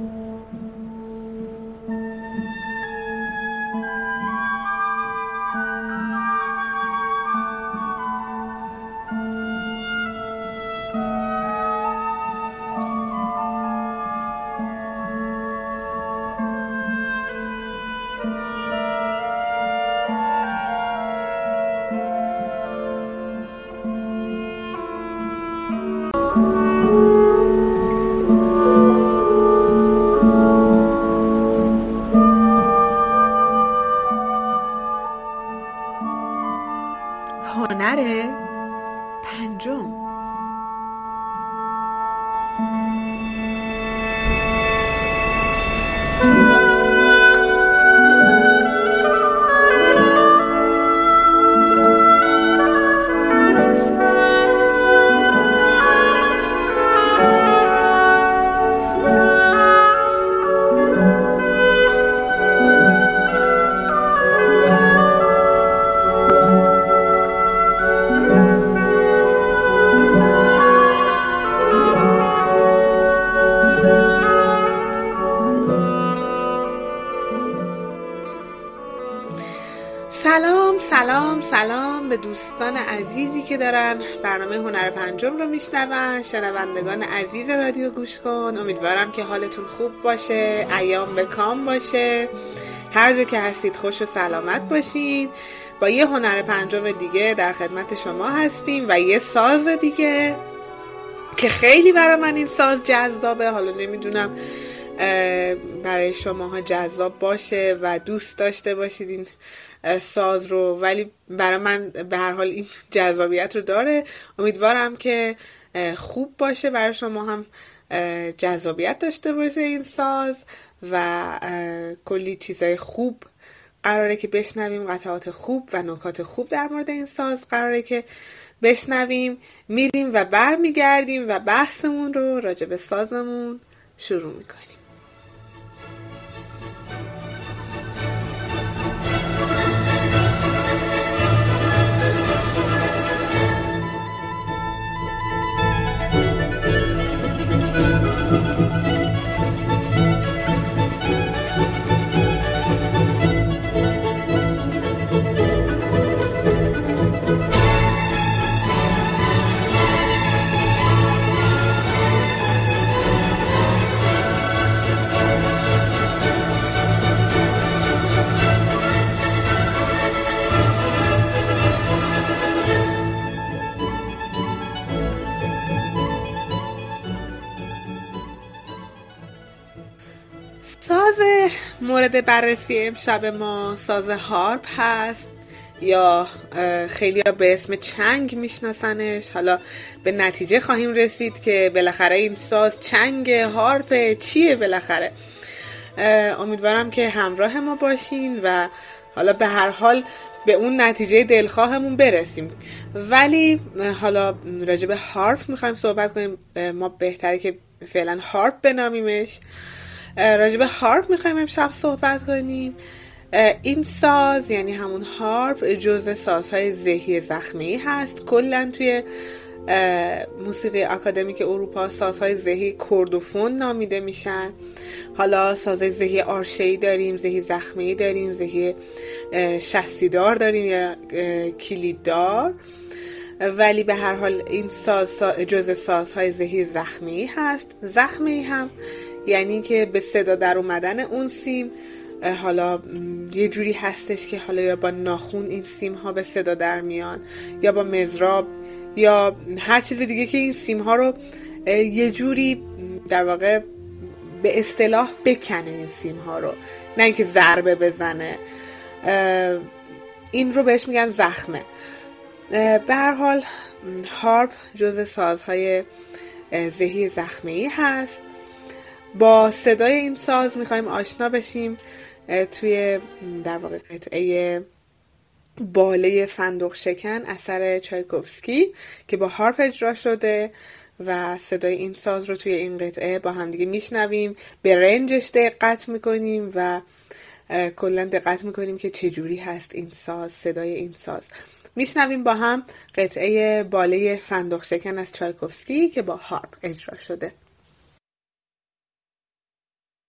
هنر پنجم. سلام به دوستان عزیزی که دارن برنامه هنر پنجم رو میشنون. شنوندگان عزیز رادیو گوش کن، امیدوارم که حالتون خوب باشه، ایام به کام باشه، هر جا که هستید خوش و سلامت باشید. با یه هنر پنجم دیگه در خدمت شما هستیم و یه ساز دیگه که خیلی برای من این ساز جذابه. حالا نمیدونم برای شماها جذاب باشه و دوست داشته باشید این ساز رو، ولی برای من به هر حال این جذابیت رو داره. امیدوارم که خوب باشه، برای شما هم جذابیت داشته باشه این ساز و کلی چیزای خوب قراره که بشنویم، قطعات خوب و نکات خوب در مورد این ساز قراره که بشنویم. میریم و برمیگردیم و بحثمون رو راجع به سازمون شروع میکنیم. ساز مورد بررسی امشب ما ساز هارپ هست یا خیلی به اسم چنگ میشناسنش. حالا به نتیجه خواهیم رسید که بالاخره این ساز چنگ، هارپ چیه بالاخره. امیدوارم که همراه ما باشین و حالا به هر حال به اون نتیجه دلخواهمون برسیم. ولی حالا راجع به هارپ میخوایم صحبت کنیم، ما بهتره که فعلا هارپ بنامیمش. راجع به هارپ میخوایم امشب صحبت کنیم. این ساز یعنی همون هارپ جزء سازهای زهی زخمی هست. کلا توی موسیقی آکادمیک اروپا سازهای زهی کردوفون نامیده میشن. حالا سازهای زهی آرشه‌ای داریم، زهی زخمی داریم، زهی شستیدار داریم یا کلیددار، ولی به هر حال این ساز جزء سازهای زهی زخمی هست. زخمی هم یعنی که به صدا در اومدن اون سیم، حالا یه جوری هستش که حالا یا با ناخون این سیم ها به صدا در میان یا با مضراب یا هر چیز دیگه که این سیم ها رو یه جوری در واقع به اصطلاح بکنه این سیم ها رو، نه اینکه ضربه بزنه. این رو بهش میگن زخمه. به هر حال هارپ جزء سازهای زهی زخمی هست. با صدای این ساز میخوایم آشنا بشیم توی در واقع قطعه باله فندق شکن اثر چایکوفسکی که با هارپ اجرا شده و صدای این ساز رو توی این قطعه با هم دیگه میشنویم، به رنجش دقت میکنیم و کلا دقت میکنیم که چجوری هست این ساز، صدای این ساز. میشنویم با هم قطعه باله فندق شکن از چایکوفسکی که با هارپ اجرا شده.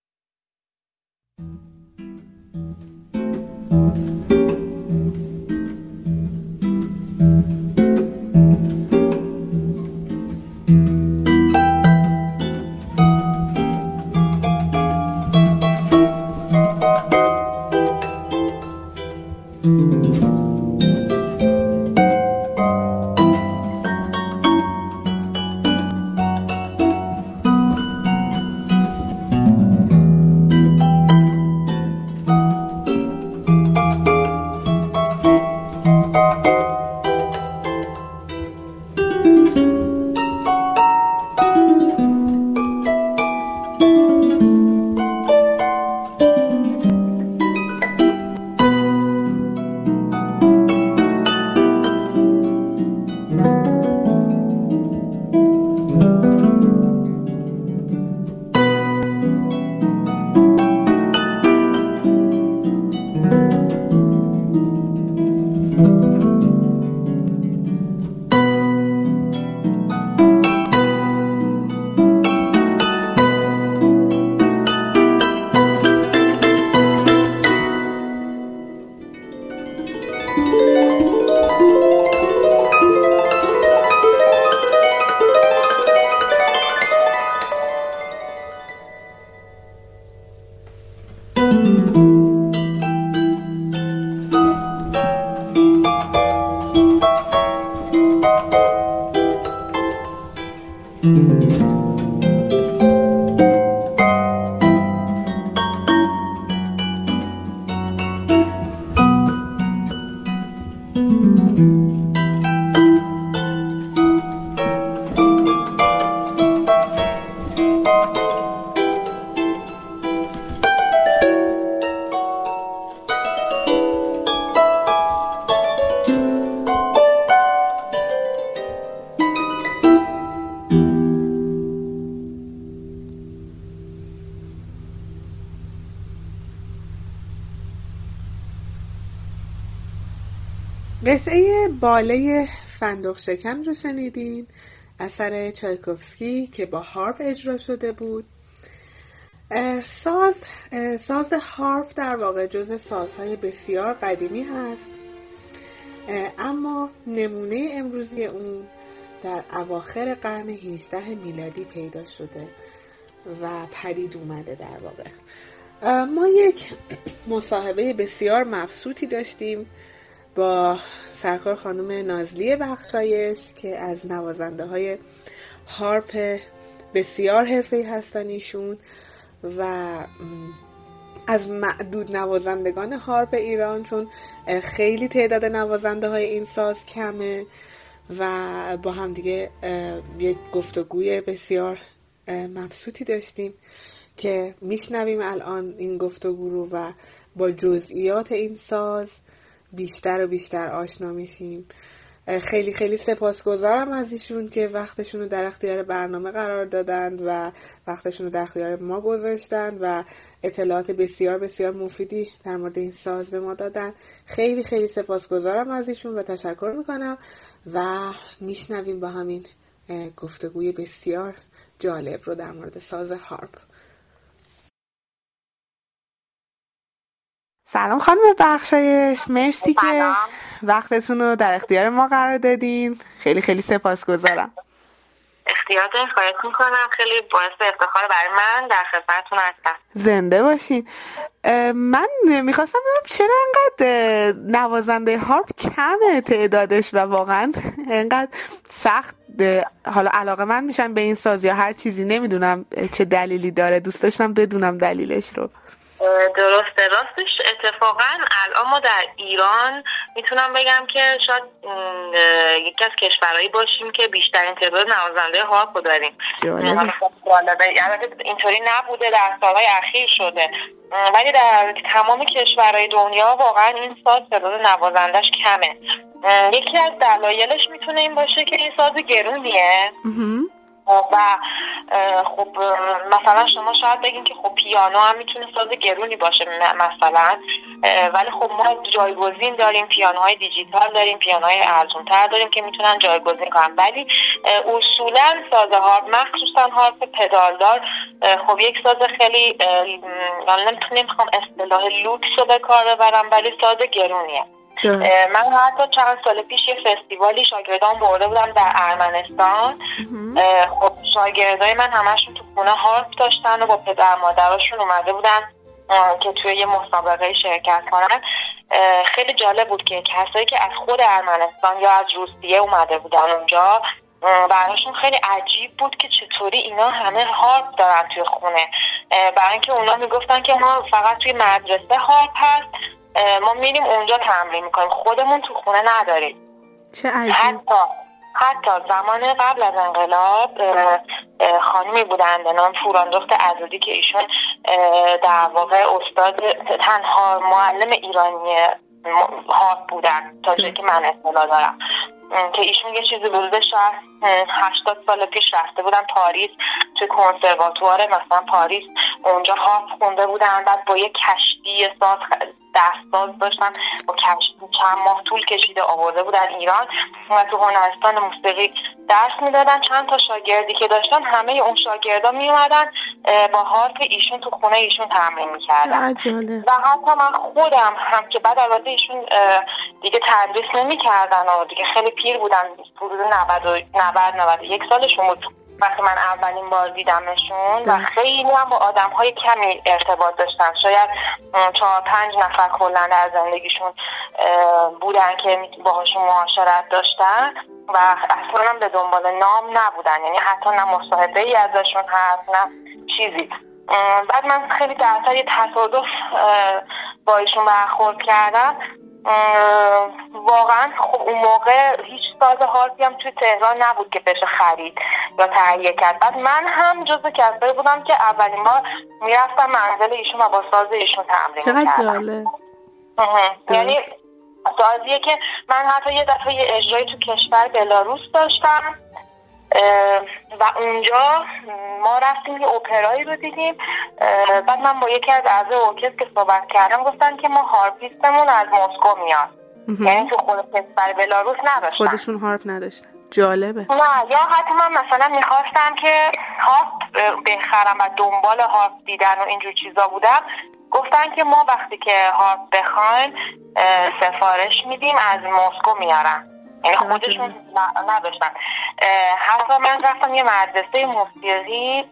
قطعه باله فندق شکن رو شنیدین، اثر چایکوفسکی که با هارپ اجرا شده بود. ساز هارپ در واقع جز سازهای بسیار قدیمی هست، اما نمونه امروزی اون در اواخر قرن 18 میلادی پیدا شده و پدید اومده. در واقع ما یک مصاحبه بسیار مبسوطی داشتیم با سرکار خانم نازلی بخشایش که از نوازنده های هارپ بسیار حرفه‌ای هستن ایشون و از معدود نوازندگان هارپ ایران، چون خیلی تعداد نوازنده های این ساز کمه و با هم دیگه یک گفتگوی بسیار مبسوطی داشتیم که میشنویم الان این گفتگو رو و با جزئیات این ساز بیشتر و بیشتر آشنا میشیم. خیلی خیلی سپاسگزارم از ایشون که وقتشون رو در اختیار برنامه قرار دادند و وقتشون رو در اختیار ما گذاشتند و اطلاعات بسیار بسیار مفیدی در مورد این ساز به ما دادن. خیلی خیلی سپاسگزارم از ایشون و تشکر میکنم و میشنویم با همین گفتگوی بسیار جالب رو در مورد ساز هارپ. سلام خانم بخشایش، مرسی که وقتتون رو در اختیار ما قرار دادین. خیلی خیلی سپاسگزارم. اختیارتون خواهش میکنم، خیلی باعث افتخار برای من، در خدمتتون هستم. زنده باشین. من میخواستم بدونم چرا انقدر نوازنده هارپ کمه تعدادش و واقعا انقدر سخت حالا علاقه من میشم به این ساز یا هر چیزی، نمیدونم چه دلیلی داره، دوست داشتم بدونم دلیلش رو. درسته، راستش اتفاقا الان ما در ایران میتونم بگم که شاید یکی از کشورهایی باشیم که بیشترین تعداد نوازنده هارپ رو داریم. البته اینطوری نبوده، در سالهای اخیر شده، ولی در تمام کشورهای دنیا واقعا این ساز تعداد نوازندش کمه. یکی از دلایلش میتونه این باشه که این ساز گرونیه و خب مثلا شما شاید بگین که خب پیانو هم میتونه ساز گرونی باشه مثلا، ولی خب ما جایگزین داریم، پیانوهای دیجیتال داریم، پیانوهای ارزان‌تر داریم که میتونن جایگزین کنن. ولی اصولا ساز هارپ، مخصوصا هارپ پدالدار، خب یک ساز خیلی نمیخوام اصطلاح لوکس رو به کار ببرم، ولی ساز گرونیه. من حتی چند سال پیش یه فستیوالی شاگردان برده بودم در ارمنستان. خب شاگردای من همشون تو خونه هارپ داشتن و با پدر مادراشون اومده بودن که توی یه مسابقه شرکت کنن. خیلی جالب بود که کسایی که از خود ارمنستان یا از روسیه اومده بودن اونجا، براشون خیلی عجیب بود که چطوری اینا همه هارپ دارن توی خونه، برای اینکه اونا میگفتن که ما فقط توی مدرسه هارپ هست، ما میریم اونجا تمرین میکنیم، خودمون تو خونه نداریم. چه عجیب. حتی زمان قبل از انقلاب خانمی بودن به نام فوراندخت عزیزی که ایشون در واقع استاد تنها معلم ایرانی هارپ بودن تا جایی که من اطلاع دارم، که ایشون یه چیزی بوده شاید 80 سال پیش رفته بودن پاریس، توی کنسرواتوار مثلا پاریس اونجا هارپ خونده بودن، بعد با یه کشتی ساز دستساز داشتن، با کشتی چند ماه طول کشیده آورده بودن ایران و تو هنرستان موسیقی درس میدادن. چند تا شاگردی که داشتن همه اون شاگردا میومدن با هارپ ایشون تو خونه ایشون تمرین میکردن. و حتی من خودم هم که بعد البته ایشون دیگه تدریس نمیکردن و دیگه خیلی پیر بودن، حدود 91 سالشون بود وقتی من اولین بار دیدمشون و خیلی هم با آدم‌های کمی ارتباط داشتن، شاید 4-5 نفر کلاً در زندگیشون بودن که باهاشون معاشرت داشتن و اصلا هم به دنبال نام نبودن، یعنی حتی نه مصاحبه‌ای ازشون هست نه چیزی. بعد من خیلی در اثر یه تصادف با ایشون برخورد کردم. واقعا خب اون موقع هیچ ساز هارپی هم توی تهران نبود که بشه خرید یا تهیه کرد. بعد من هم جزو کسایی بودم که اولین بار میرفتم منزل ایشون و با ساز ایشون تمرین میکردم. چقدر جالب. یعنی سازیه که من حتی یه دفعه یه اجرایی تو کشور بلاروس داشتم و اونجا ما رفتیم یه اپرایی رو دیدیم. بعد من با یکی از اعضای ارکستر که صحبت کردم گفتن که ما هارپیستمون از مسکو میاد، یعنی تو خود کشور بلاروس نداشتن، خودشون هارپ نداشتن. جالبه. نه، یا حتی من مثلا میخواستم که هارپ بخرم و دنبال هارپ دیدن و اینجور چیزا بودم، گفتن که ما وقتی که هارپ بخوایم سفارش میدیم از مسکو میارن، یعنی خودشون نداشتن. حتی من رفتم یه مدرسه موسیقی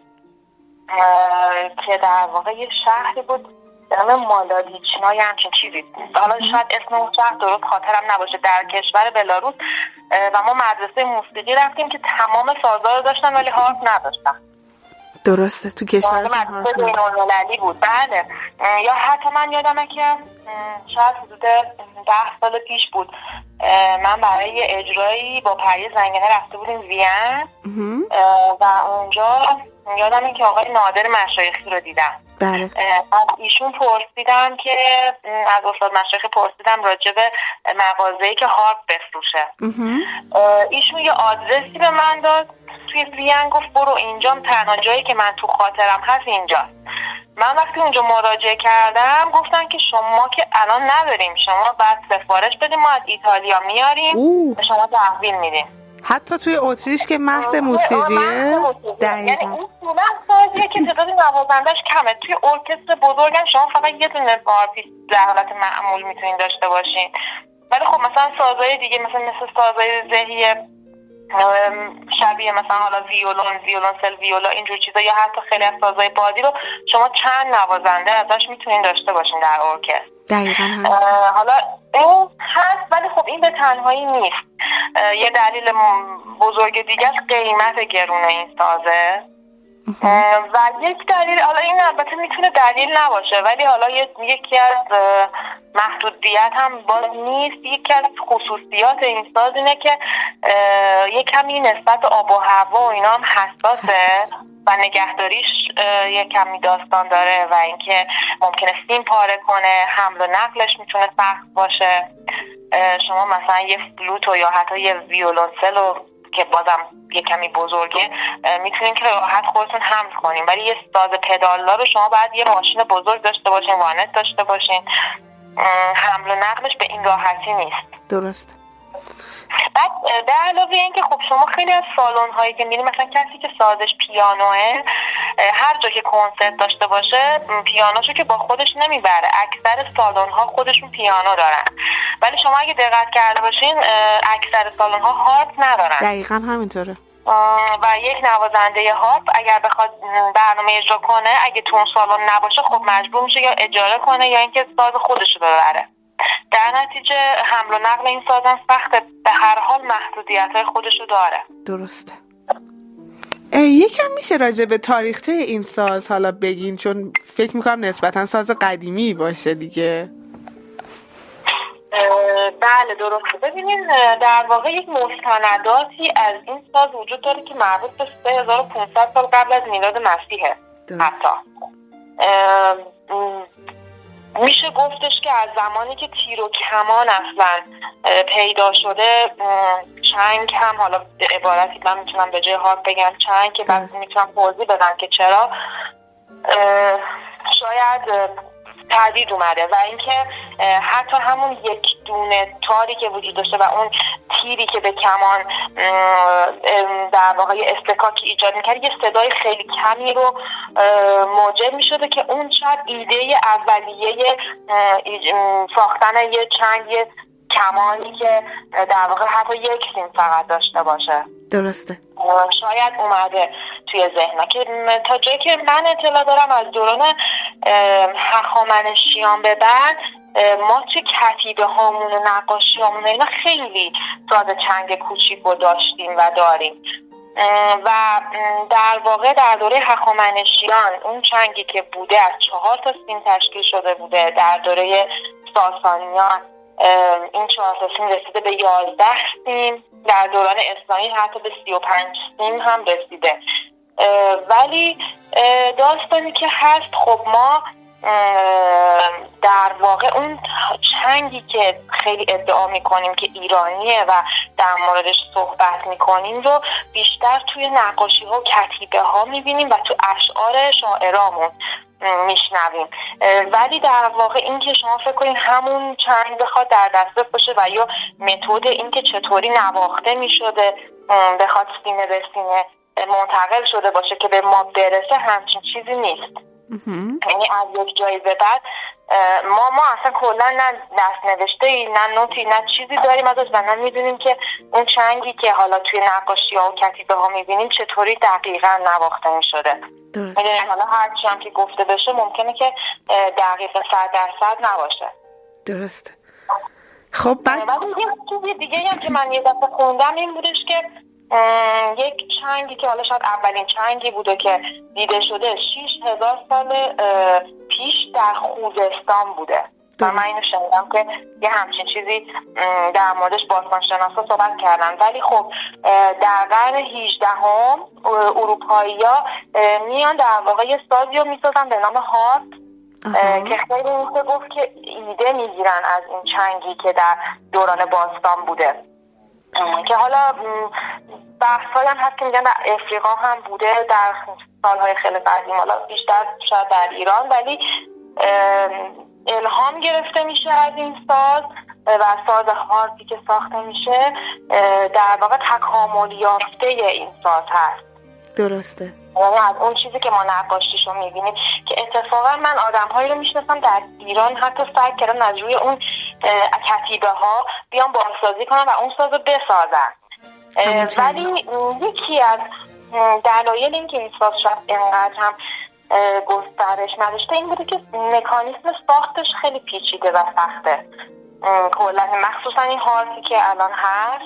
که در واقع یه شهری بود به نام مالادیچنا یا همچین چیزی، حالا شاید اسم اون شهر درست خاطرم نباشه، در کشور بلاروس، و ما مدرسه موسیقی رفتیم که تمام سازا رو داشتن ولی هارپ نداشتن. درسته، تو کشور مدرسه بین‌المللی بود. بله. یا حتی من یادمه که شاید حدود 10 سال پیش بود، من برای یه اجرایی با پری زنگنه رفته بودیم وین و اونجا یادمه که آقای نادر مشایخی رو دیدم. بله. از ایشون پرسیدم که از استاد مشایخی پرسیدم راجع به مغازه‌ای که هارپ بفروشه. ایشون یه آدرسی به من داد توی وین، گفت برو اینجا، تنها جایی که من تو خاطرم هست اینجاست. من وقتی اونجا مراجعه کردم گفتن که شما که الان نداریم، شما باید سفارش بدیم، ما از ایتالیا میاریم به شما تحویل میدیم. حتی توی اتریش که مهد موسیقیه یعنی این اصولا سازیه که تعداد نوازندش کمه. توی ارکستر بزرگم شما فقط یه دونه هارپیست در حالت معمول میتونین داشته باشین، ولی خب مثلا سازهای دیگه مثل سازهای ذهی شبیه مثلا حالا ویولونسل، ویولا، اینجور چیزا، یا حتی خیلی از سازهای بادی رو شما چند نوازنده ازش میتونین داشته باشین در ارکستر. دقیقاً حالا این هست، ولی خب این به تنهایی نیست. یه دلیل بزرگ دیگه از قیمت گرونه این سازه و یک دلیل، حالا این البته میتونه دلیل نباشه ولی حالا یکی از محدودیت هم باز نیست. یکی از خصوصیات این ساز اینه که یک کمی نسبت آب و هوا و اینا هم حساسه و نگهداریش یک کمی داستان داره و اینکه ممکنه سیم پاره کنه، حمل و نقلش میتونه سخت باشه. شما مثلا یه فلوت یا حتی یه ویولونسل رو که بازم یه کمی بزرگه میتونین که راحت خودتون حمل کنین، ولی یه ساز پدالدار رو شما باید یه ماشین بزرگ داشته باشین، وانت داشته باشین. حمل و نقلش به این راحتی نیست. درسته. بعد به علاوه این که خب شما خیلی از سالن هایی که میرین، مثلا کسی که سازش پیانوه هر جا که کنسرت داشته باشه پیانوشو که با خودش نمیبره، اکثر سالن ها خودشون پیانو دارن، ولی شما اگه دقت کرده باشین اکثر سالن ها هارپ ندارن. دقیقاً همینطوره. و یک نوازنده هارپ اگر بخواد برنامه اجرا کنه اگه تو اون سالن نباشه خب مجبور میشه یا اجاره کنه یا اینکه ساز خودشو ببره. در نتیجه حمل و نقل این سازن سخته، به هر حال محدودیت‌های خودشو داره. درسته. یکم میشه راجع به تاریخچه این ساز حالا بگین، چون فکر میکنم نسبتا ساز قدیمی باشه دیگه. بله درسته. ببینین در واقع یک مستنداتی از این ساز وجود داره که مربوط به 3500 سال قبل از میلاد مسیحه. حتی میشه گفتش که از زمانی که تیر و کمان اصلا پیدا شده، چنگ هم حالا به عبارتی من میتونم به جای هارپ بگم چنگ، که بعد میتونم توضیح بدم که چرا شاید تردید اومده، و اینکه حتی همون یک دونه تاری که وجود داشته و اون تیری که به کمان در واقع استکاکی ایجاد میکرد یه صدای خیلی کمی رو موجب میشده که اون شاید ایده اولیه ساختن یه چنگ کمانی که در واقع حتی یک سیم فقط داشته باشه. درسته. شاید اومده توی ذهنم که تا جایی که من اطلاع دارم از دوران هخامنشیان به بعد ما توی کتیبه هامون و نقاشی هامون اینا خیلی ساز چنگ کوچیک رو داشتیم و داریم، و در واقع در دوره هخامنشیان اون چنگی که بوده از 4 تا سیم تشکیل شده بوده. در دوره ساسانیان این 4 تا سیم رسیده به 11 سیم، در دوران اسلامی حتی به 35 سیم هم رسیده. ولی داستانی که هست، خب ما در واقع اون چنگی که خیلی ادعا میکنیم که ایرانیه و در موردش صحبت میکنیم رو بیشتر توی نقاشی ها و کتیبه ها میبینیم و تو اشعار شاعرامون میشنویم، ولی در واقع این که شما فکر کنین همون چنگ بخواد در دسترس باشه و یا متد این که چطوری نواخته میشده بخواد سینه به سینه منتقل شده باشه که به ما برسه، همچین چیزی نیست. یعنی از یک جایی به بعد ما اصلا کلا نه دست نوشته ای نه نوتی نه چیزی داریم ازش و نه میدونیم که اون چنگی که حالا توی نقاشی ها و کتیبه ها میبینیم چطوری دقیقا نواخته میشده. یعنی حالا هرچی هم که گفته بشه ممکنه که دقیقا 100% نباشه. درسته. خب بعد یه چیزی دیگه هم که من یه دفعه خوندم این بودش که یک چنگی که حالا شاید اولین چنگی بوده که دیده شده 6000 سال پیش در خوزستان بوده و من اینو شنیدم که یه همچین چیزی در موردش باستانشناسا صحبت کردن. ولی خب در قرن 18 اروپایی‌ها میان در واقع یه سازی رو میسازن به نام هارپ که خیلی میشه گفت که ایده میگیرن از این چنگی که در دوران باستان بوده، که حالا بحث‌هایی هم هست که میگن در افریقا هم بوده در سالهای خیلی قدیم، حالا بیشتر شاید در ایران، ولی الهام گرفته میشه از این ساز و ساز هارپی که ساخته میشه در واقع تکامل یافته این ساز هست. درسته. یعنی از اون چیزی که ما نقاشیشو میبینیم، که اتفاقا من آدم‌هایی رو میشناسم در ایران حتی سعی کردن از روی اون کتیبه ها بیان بازسازی کنن و اون سازو بسازن، ولی یکی از دلایل این که این ساز شاید اینقدر هم گسترش نداشته این بوده که مکانیزم ساختش خیلی پیچیده و سخته. کلا مخصوصا این هارپی که الان هست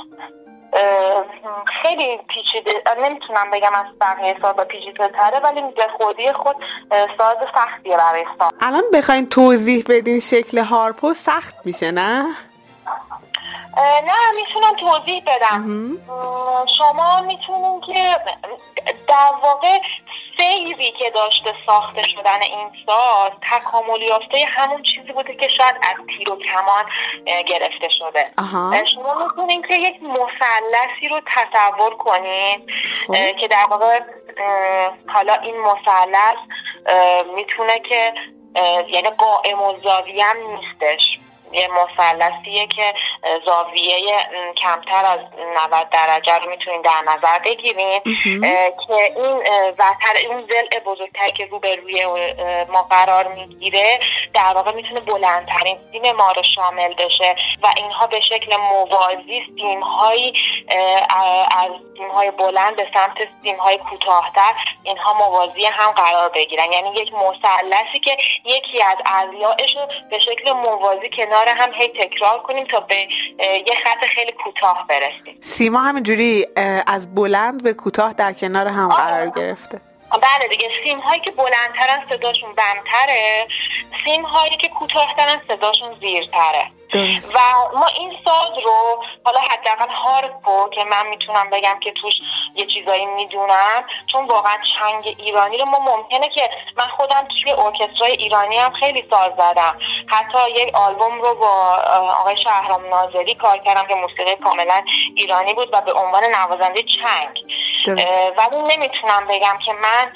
خیلی پیچیده، نمیتونم بگم از بقیه سازا پیچیده تره، ولی به خودی خود ساز سختیه برای ساخت. الان بخواین توضیح بدین شکل هارپو سخت میشه نه؟ نه میتونم توضیح بدم. شما میتونین که در واقع سیری که داشته ساخته شدن این ساز تکامل یافته همون چیزی بوده که شاید از تیر و کمان گرفته شده. شما میتونین که یک مثلثی رو تصور کنین که در واقع حالا این مثلث میتونه که یعنی قائم الزاویه هم نیستش، یه مثلثیه که زاویه کمتر از 90 درجه رو میتونین در نظر بگیرین که این وتر اون ضلع بزرگتری که رو به روی ما قرار میگیره در واقع میتونه بلندترین سیم ما رو شامل بشه و اینها به شکل موازی سیم‌هایی از سیم‌های بلند به سمت سیم‌های کوتاه‌تر اینها موازی هم قرار بگیرن، یعنی یک مثلثی که یکی از اضلاعش رو به شکل موازی کنار هم هی تکرار کنیم تا به یه خط خیلی کوتاه برسیم. سیما همینجوری از بلند به کوتاه در کنار هم قرار گرفته. بله دیگه، سیم هایی که بلندترن صداشون بمتره، سیم هایی که کوتاهترن صداشون زیرتره. و ما این ساز رو حالا حداقل هارپو که من میتونم بگم که توش یه چیزایی میدونم، چون واقعا چنگ ایرانی رو ما ممکنه که من خودم توی ارکسترای ایرانی هم خیلی ساز زدم، حتی یک آلبوم رو با آقای شهرام ناظری کار کردم که موسیقی کاملا ایرانی بود و به عنوان نوازنده چنگ. ولی نمیتونم بگم که من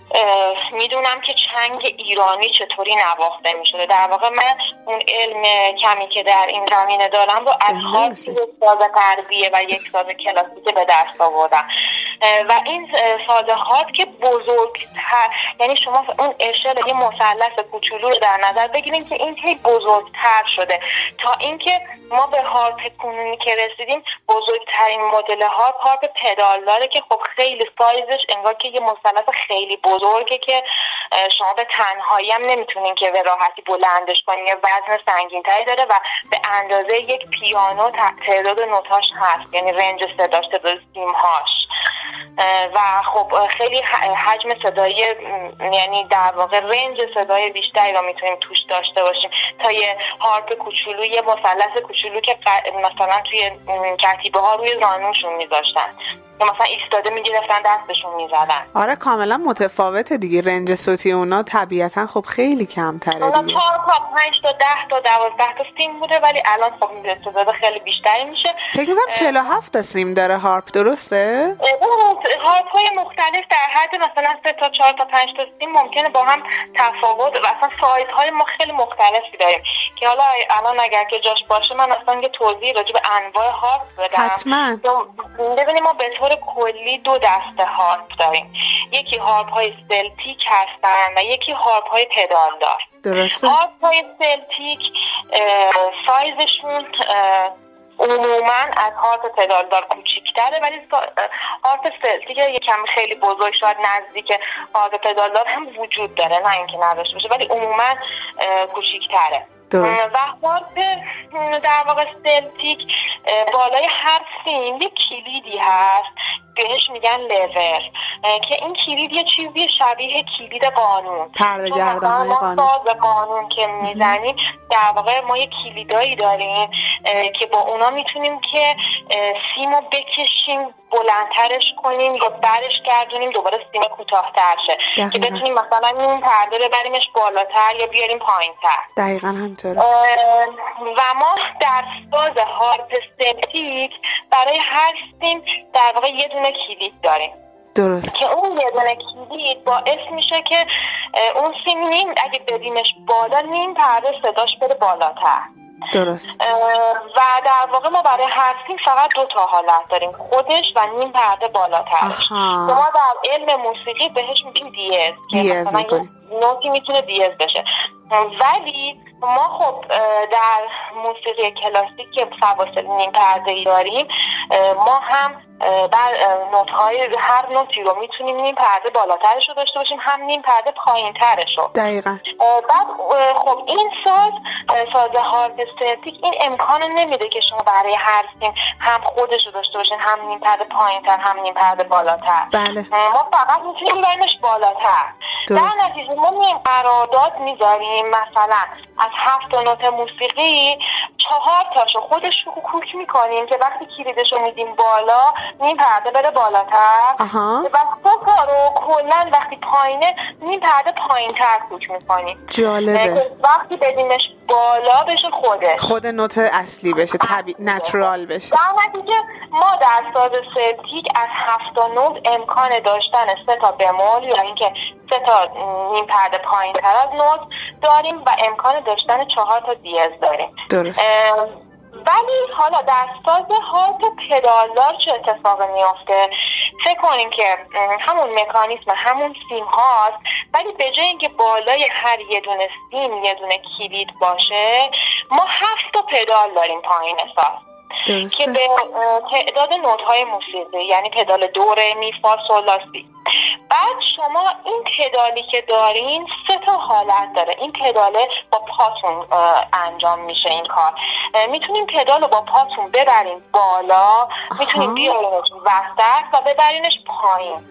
میدونم که چنگ ایرانی چطوری نواخته میشده. در واقع من اون علم کمی که در این زمینه دارم رو از هارپ ساز غربیه و یک ساز کلاسیک به دست آوردم و این ساز هارپ که بزرگتر، یعنی شما اون اشل یه مثلث کوچولو رو در نظر بگیریم که این هی بزرگتر شده تا اینکه ما به هارپ کنونی که رسیدیم بزرگترین مدل هارپ پدالداره که خب خیلی سایزش انگار که یه مثلث خیلی بزرگه که شما به تنهایی هم نمیتونین که به راحتی بلندش کنین، یه وزن سنگین‌تری داره و به اندازه یک پیانو تعداد نوتاش هست، یعنی رنج صداش تعداد سیم‌هاش و خب خیلی حجم صدایی، یعنی در واقع رنج صدای بیشتری رو میتونیم توش داشته باشیم تا یه هارپ کوچولو، یه مثلث کوچولو که مثلا توی کتیبه ها روی زانوشون میذاشتن یا مثلا ایستاده میگرفتن دستشون میزدن. آره کاملا متفاوته دیگه، رنج صوتی اونا طبیعتا خب خیلی کمتره دیگه. اونا 4 تا 5 تا 10 تا 12 تا سیم بوده ولی الان خب تعداد خیلی بیشتری میشه. فکر می‌کنم 47 تا سیم داره هارپ، درسته؟ هارپ‌های مختلف در حد مثلا 3 تا 4 تا 5 تا سیم ممکنه با هم تفاوت و اصلا سایزهای ما خیلی مختلفی داریم که حالا الان اگر که جاش باشه من اصلا یه توضیح راجع به انواع هارپ بدم. حتما. ببینیم ما به طور کلی 2 دسته هارپ داریم، یکی هارپ‌های سلتیک هستن و یکی هارپ‌های پدالدار. درسته. هارپ‌های سلتیک سایزشون عموما از هارپ پدالدار کوچیک‌تره ولی هارپ سلتیک یکم خیلی بزرگ، شاید نزدیک هارپ پدالدار هم وجود داره، نه اینکه نداشته باشه ولی عموما کوچیک‌تره. و هارپ در واقع سلتیک بالای هر سیم یک کلیدی هست بهش میگن لور که این کلید یه چیزی شبیه کلید قانون. پرده‌گردان‌های قانون. ساز قانون که میزنیم در واقع ما یه کلیدایی داریم که با اونا میتونیم که سیمو بکشیم بلندترش کنیم یا برش گردونیم دوباره سیم کوتاه‌تر شه که بتونیم مثلا این پرده ببریمش بالاتر یا بیاریم پایین‌تر. دقیقاً همینطوره. و ما در ساز هارپ سلتیک برای هر سیم در واقع یه دونه کلید داریم. درست. که اون یه دونه کلید باعث میشه که اون سیم نیم اگه بدیمش بالا نیم پرده صداش بره بالاتر. درست. و در واقع ما برای هر سیم فقط 2 تا حالت داریم، خودش و نیم پرده بالاترش. ما در علم موسیقی بهش میگیم دیز میکنیم. نوتی میتونه دیز بشه ولی ما خب در موسیقی کلاسیک که فواصل نیم پرده‌ای داریم ما هم بر نوت‌های هر نوتی رو میتونیم نیم پرده بالاترش رو داشته باشیم هم نیم پرده پایین‌ترش رو. دقیقاً. بعد خب این ساز هارپ سلتیک این امکانو نمیده که شما برای هر سیم هم خودش رو داشته باشین هم نیم پرده پایین‌تر هم نیم پرده بالاتر. بله. ما فقط میتونیم ببریمش بالاتر در نتیجه ما میایم قرارداد میذاریم مثلا از 7 نوت موسیقی 4 تاشو خودش رو کوک میکنیم که وقتی کلیدشو میدیم بالا نیم پرده بره بالاتر و 2 تا رو کلا وقتی پایینه نیم پرده پایینتر کوک میکنیم. جالبه. وقتی بدیمش بالا بشه خود نوت اصلی بشه، نچرال بشه. در نتیجه ما در ساز سلتیک از 7 نوت امکان داشتن 3 تا بمول یا اینکه 3 تا نیم پرده پایینتر از نوت داریم و امکان داشتن 4 تا دیز داریم. درست. ولی حالا در ساز هارپ پدالدار چه اتفاقی میفته؟ فکر کنیم که همون مکانیزم همون سیم هاست، ولی به جای اینکه بالای هر یه دونه سیم یه دونه کلید باشه، ما 7 تا پدال داریم پایین ساز که به تعداد نوت های موسیقی، یعنی پدال دو، ره، می، فا، sol، لا، سی. بعد شما این پدالی که دارین 3 تا حالت داره. این پداله با پاتون انجام میشه این کار. میتونین پدال رو با پاتون ببرین بالا، میتونین بیارینش وسط و ببرینش پایین.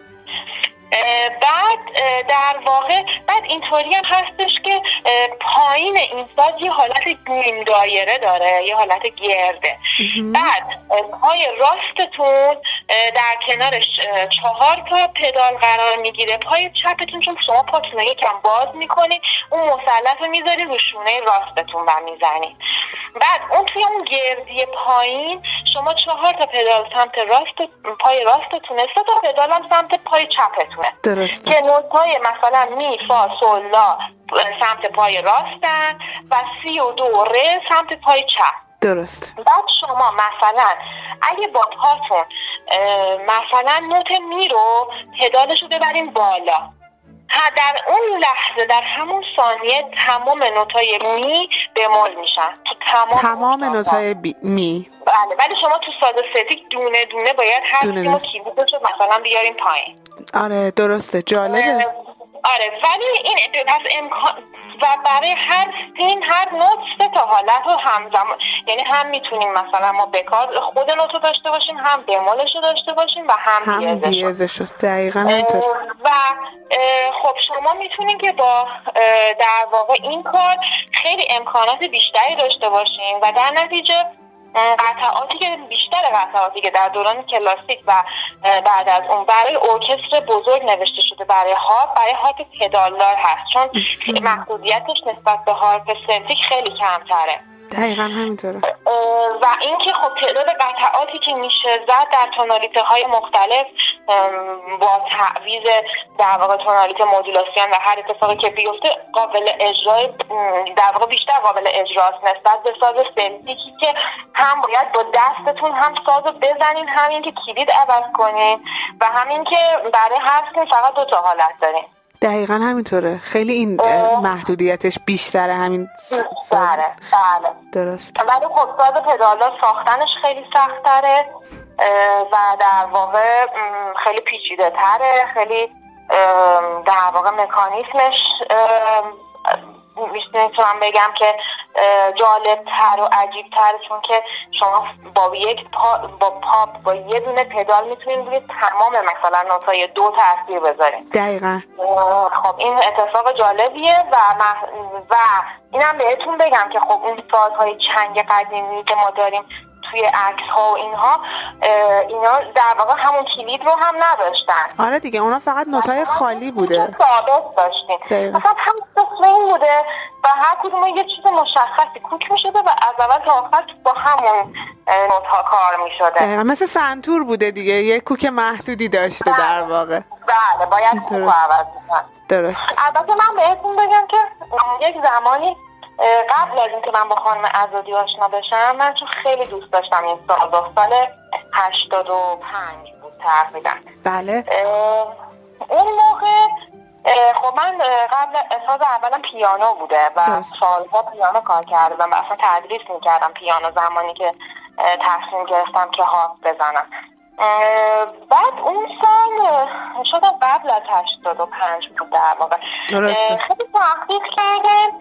بعد در واقع بعد اینطوری هم هستش که پایین این ساز یه حالت نیم دایره داره، یه حالت گرده. بعد پای راستتون در کنارش 4 تا پدال قرار میگیره. پای چپتون چون شما پاتون رو یکم باز میکنید، اون مثلث رو میذاری رو شونه راستتون و میزنید. بعد اون توی اون گردی پایین شما 4 تا پدال سمت راست پای راستتونه، 3 تا پدال هم سمت پای چپتونه. درسته. که نوت‌های مثلا می، فا، سول، لا سمت پای راستن و سی و دو، ره سمت پای چپ. درست. بعد شما مثلا اگه با پاتون مثلا نوت می رو پدالشو ببرین بالا، در اون لحظه در همون ثانیه تمام نوت‌های می بمول میشن تو تمام نوت‌های می. بله، ولی شما تو ساز ستیک دونه دونه باید هر سیم و کلیدشو مثلا بیارین پایین. آره درسته. جالبه. آره ولی این پس امکان و برای هر سیم هر نوت 3 تا حالت رو همزمان، یعنی هم میتونیم مثلا ما بکار خود نوت رو داشته باشیم، هم بمولش رو داشته باشیم و هم دیزش رو. دقیقاً همینطور. و خب شما میتونین که با در واقع این کار خیلی امکانات بیشتری داشته باشین و در نتیجه قطعاتی که در دوران کلاسیک و بعد از اون برای ارکستر بزرگ نوشته شده برای هارپ پدالدار هست، چون محدودیتش نسبت به هارپ سلتیک خیلی کمتره. دقیقاً همینطوره. و اینکه خب تعداد قطعاتی که میشه زد در تونالیته های مختلف با تعویض در واقع تونالیته مدولاسیون و هر اتفاقی که بیفته قابل اجرای در واقع بیشتر قابل اجراست نسبت به ساز سلتیکی که هم باید با دستتون هم سازو بزنین، همین که کلید عوض کنین و همین که برای هر سیم فقط 2 تا حالت دارین. دقیقاً همینطوره. خیلی این محدودیتش بیشتره همین بله. درست. ولی خب ساز پدالدار ساختنش خیلی سخت‌تره و در واقع خیلی پیچیده تره، خیلی در واقع مکانیزمش میتونم بگم که جالب تر و عجیب تر، چون که شما با یه دونه پدال میتونید روی تمام مثلا نوتای 2 تاثیر بذارید. دقیقاً. خب این اتفاق جالبیه و اینم بهتون بگم که خب اون سازهای چنگ قدیمی که ما داریم توی عکس ها و اینا در واقع همون کلید رو هم نداشتن. آره دیگه، اونا فقط نوتای خالی بوده. ثابت داشتیم. مثلا هم این بوده و هر کدوم یه چیز مشخصی کوک می‌شده و از اول تا آخر با همون نوت‌ها کار می‌شده. مثل سنتور بوده دیگه، یه کوک محدودی داشته در واقع. بله، باید کوک عوض کنن. درست. البته من بهتون بگم که یک زمانی قبل از اینکه من با خانم عزادی آشنا بشم، من چون خیلی دوست داشتم این سال 85 بود تقریبا. بله. اون موقع خب من قبل ساز اولم پیانو بوده و سالها پیانو کار کردم و اصلا تدریس میکردم پیانو زمانی که تصمیم گرفتم که هارپ بزنم. بعد اون سال شاید قبل از 85 بود در واقع. خیلی تحقیق کردم،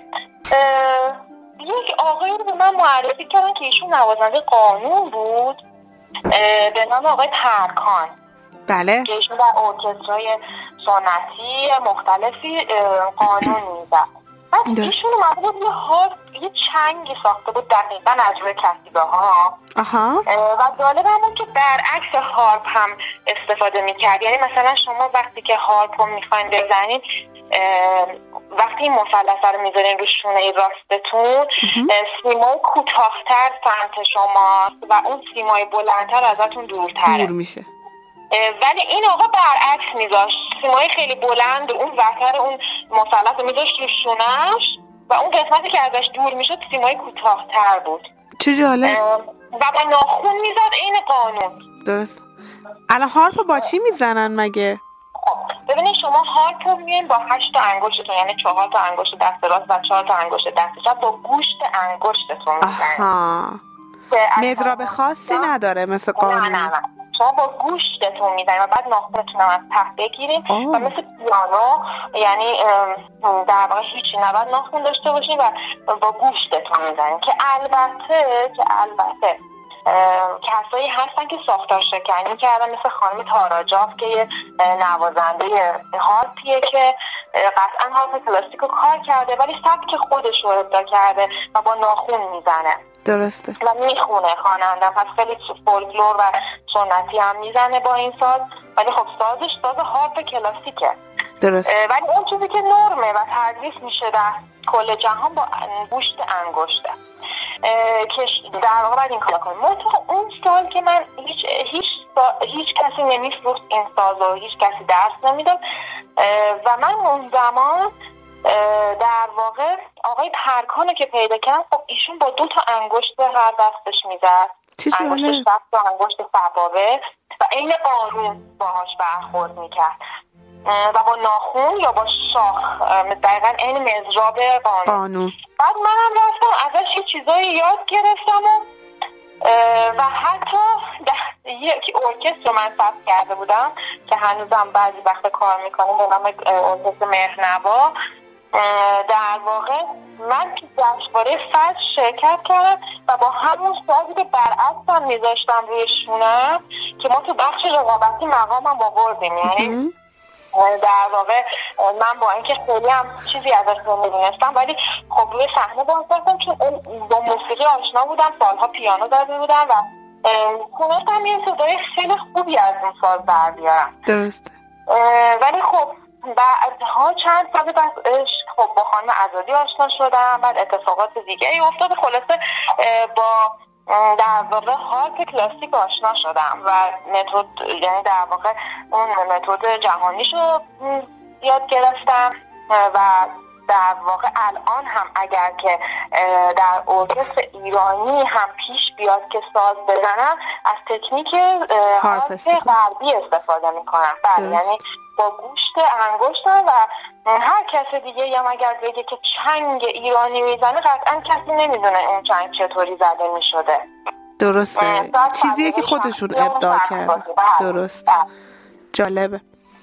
یک آقایی رو به من معرفی کردن که ایشون نوازنده قانون بود به نام آقای ترکان. بله. که ایشون در ارکسترای سنتی مختلفی قانون میزد. بعد ایشون اومده بود یه چنگی ساخته بود دقیقا از روی کسیبه ها و جالب هم بود که برعکس هارپ هم استفاده میکرد. یعنی مثلا شما وقتی که هارپ رو میخواین بزنین، وقتی این مثلث رو میذارین رو شونه راستتون، سیمای کوتاه‌تر سمت شماست و اون سیمای بلندتر ازتون دور میشه. ولی این آقا برعکس میذاشت، سیمای خیلی بلند اون وتر اون مثلث رو میذاشت رو شونه‌اش و اون قسمتی که ازش دور میشد سیمای کوتاه‌تر بود. چه جالب. و با ناخون میزد این قانون. درست. الان هارپ با چی میزنن مگه؟ ببینید شما هارپ رو میین با 8 تا انگشتتون، یعنی 4 تا انگشت دست راست و 4 تا انگشت دست چپ با گوشت انگشتتون میزنید. مضراب خاصی نداره مثل قانون؟ نه. شما با گوشتتون میزنید و بعد ناخونتون هم از ته بگیریم و مثل پیانو، یعنی در واقع هیچی نباید ناخون داشته باشین و با گوشتتون میزنید. که البته کسایی هستن که ساختار شکنی کردن، مثل خانم تاراجاف که یه نوازنده هارپیه که قطعا هارپ کلاسیک رو کار کرده ولی سبک خودش رو ابداع کرده و با ناخون میزنه. درسته. و میخونه خواننده، پس خیلی فولکلور و سنتی هم میزنه با این ساز، ولی خب سازش ساز هارپ کلاسیکه. درسته. ولی اون چیزی که نرمه و تدریس میشه در کل جهان با گوشت انگشته که در واقع باید این کار کنیم. اون سال که من هیچ کسی نمیفروخت این ساز و هیچ کسی درس نمیداد و من اون زمان در واقع آقای پرکانو که پیدا کردم، خب ایشون با 2 تا انگشت هر دستش میزد، انگشت چپ و انگشت سبابه و عین قانون باهاش برخورد میکرد و با ناخون یا با شاخ دقیقا عین مضراب قانون. بعد منم رفتم ازش یه چیزایی یاد گرفتم و حتی یک ارکستر من ثبت کرده بودم که هنوزم بعضی وقت کار میکنم به نام ارکستر مهرنوا. در واقع من که جشنواره فجر شرکت کردم و با همون سازی که برعکس هم میذاشتم روی شونم که ما تو بخش رقابتی مقامم آوردیم. یعنی در واقع من با اینکه خیلی هم چیزی ازش نمیدونستم ولی خب روی صحنه بازداشتم چون با موسیقی آشنا بودم، سالها پیانو زده بودم و تونستم یه صدای خیلی خوبی از اون ساز در بیارم. درسته. ولی خب بعدها چند سال بعدش خب با خانم عزادی آشنا شدم، بعد اتفاقات دیگه افتاد، خلاصه با در واقع هارپ کلاسیک آشنا شدم و متد، یعنی در واقع اون متد جهانیشو یاد گرفتم و در واقع الان هم اگر که در ارکستر ایرانی هم پیش بیاد که ساز بزنم از تکنیک هارپ غربی استفاده میکنم. بله، یعنی با گوشت انگشتم و هر کس دیگه هم اگر بگه که چنگ ایرانی میزنه قطعا کسی نمیدونه اون چنگ چطوری زده میشده. درسته. چیزیه که خودشون ابداع کرده. درسته. جالبه.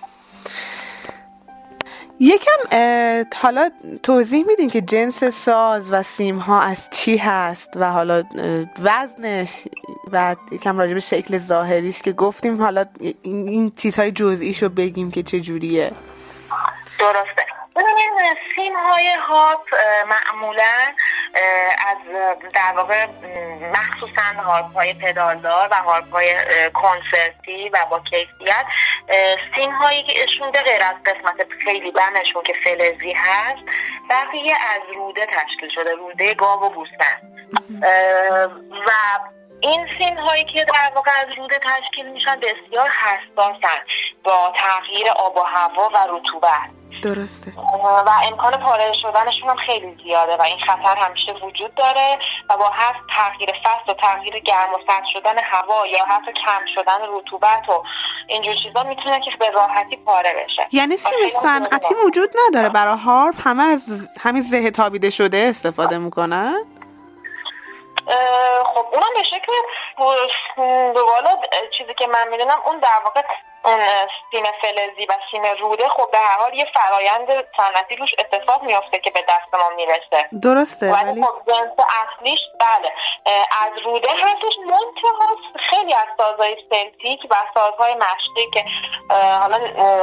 یکم حالا توضیح میدین که جنس ساز و سیمها از چی هست و حالا وزنش و یکم راجع به شکل ظاهریش که گفتیم، حالا این چیزهای جزئیشو بگیم که چه جوریه. درسته. ببینید سیمهای هارپ معمولا از در واقع مخصوصا هارپ‌های پدالدار و هارپ‌های کنسرتی و با کیفیت، سیم‌هایی که اشون به غیر از قسمت خیلی بمشون که فلزی هست بقیه از روده تشکیل شده، روده گاو و گوسفند و این سیم‌هایی که در واقع از روده تشکیل میشن بسیار حساسن با تغییر آب و هوا و رطوبت. درسته. و امکان پاره شدنشون هم خیلی زیاده و این خطر همیشه وجود داره و با هر تغییر فصل و تغییر گرم و سرد شدن هوا یا حتی کم شدن رطوبت و اینجور چیزا میتونه که به راحتی پاره بشه. یعنی سیم صنعتی وجود نداره برای هارپ؟ همه از همین زه تابیده شده استفاده میکنن؟ خب اونم به شکل والا چیزی که من میدونم اون در واقع اون سیم فلزی و سیم روده خب به هر حال یه فرایند صنعتی روش اتفاق میفته که به دست ما میرسه. درسته، ولی خب جنس اصلیش بله از روده هستش. منتها خیلی از سازهای سلتیک و سازهای مشتی که حالا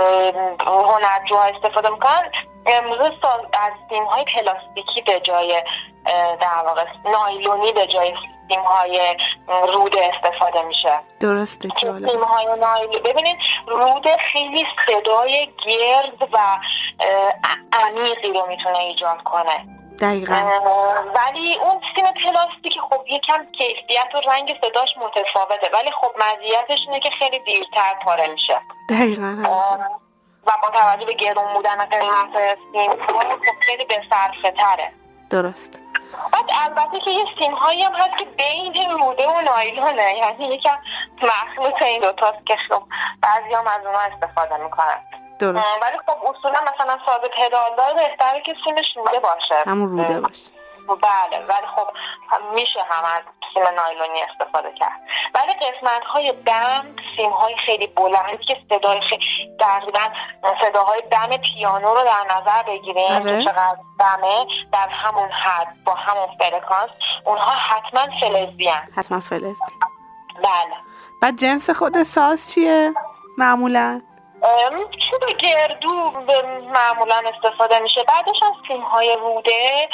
هنرجوها استفاده میکنن امروز از سیم‌های پلاستیکی به جای در واقع نایلونی به جای سیم‌های روده استفاده میشه. درسته، جالب. سیم‌های نایلونی ببینید روده خیلی صدای گرد و عمیقی رو میتونه ایجاد کنه. دقیقاً. ولی اون سیم پلاستیکی خب یکم کیفیت و رنگ صداش متفاوته، ولی خب مزیتش اینه که خیلی دیرتر پاره میشه. دقیقاً. و با توجه به گرون بودن قیمت سیم خب خیلی به صرفه تره. درست. بعد البته که یه سیم هایی هم هست که بین روده و نایلونه، یعنی یکم مخلوط این دوتاست که خب بعضی هم از اونها استفاده میکنن. درست. ولی خب اصولا مثلا ساز پدالدار بهتره که سیمش روده باشه، همون روده باشه. بله ولی خب میشه هم از سیم نایلونی استفاده کرد. ولی قسمت های دم سیم های خیلی بلند که صدای تقریبا صداهای دم پیانو رو در نظر بگیریم که چقدر دمه در همون حد با همون فرکانس، اونها حتما فلزی هن. حتما فلزی. بله. بعد جنس خود ساز چیه معمولا؟ چوب گردو معمولا استفاده میشه. بعدش از سیم های روده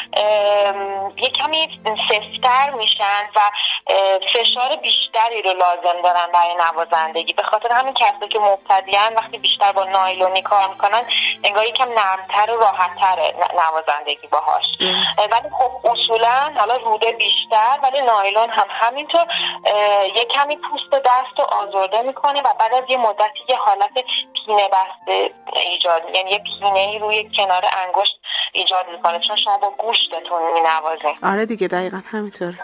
یه کمی سفت‌تر میشن و فشار بیشتری رو لازم دارن برای نوازندگی. به خاطر همین کسایی که مبتدیان وقتی بیشتر با نایلونی کار میکنن انگار یکم نرمتر و راحت‌تر نوازندگی باهاش. ولی خب اصولا حالا روده بیشتر ولی نایلون هم همینطور یه کمی پوست دست رو آزرده میکنه و بعد از یه مدتی یه حالت پینه بسته ایجاد، یعنی یه پینه‌ای روی کنار انگشت ایجاد میکنه چون شما با گوشتتون مینوازین. آره دیگه دقیقاً همینطور.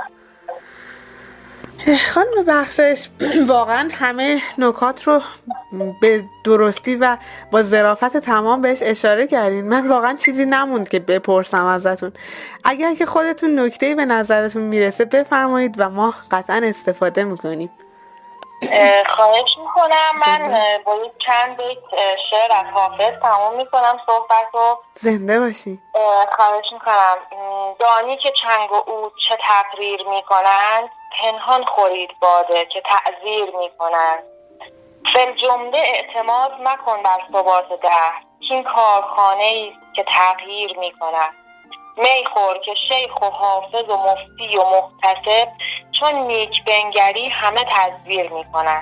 خانم بخشش واقعا همه نکات رو به درستی و با ظرافت تمام بهش اشاره کردین. من واقعا چیزی نموند که بپرسم ازتون. اگر که خودتون نکته‌ای به نظرتون میرسه بفرمایید و ما قطعا استفاده میکنیم. خواهش میکنم. من با یک چند بیت شعر از حافظ تمام میکنم صحبت رو. زنده باشی. خواهش میکنم. دانی که چنگ و عود چه تقریر میکنند، پنهان خورید باده که تعذیر میکنند. فی جمله اعتماد مکن بر ثبات دهر، این کارخانه است که تغییر میکند. می خور که شیخ و حافظ و مفتی و محتسب، چون نیک بنگری همه تزویر میکنن.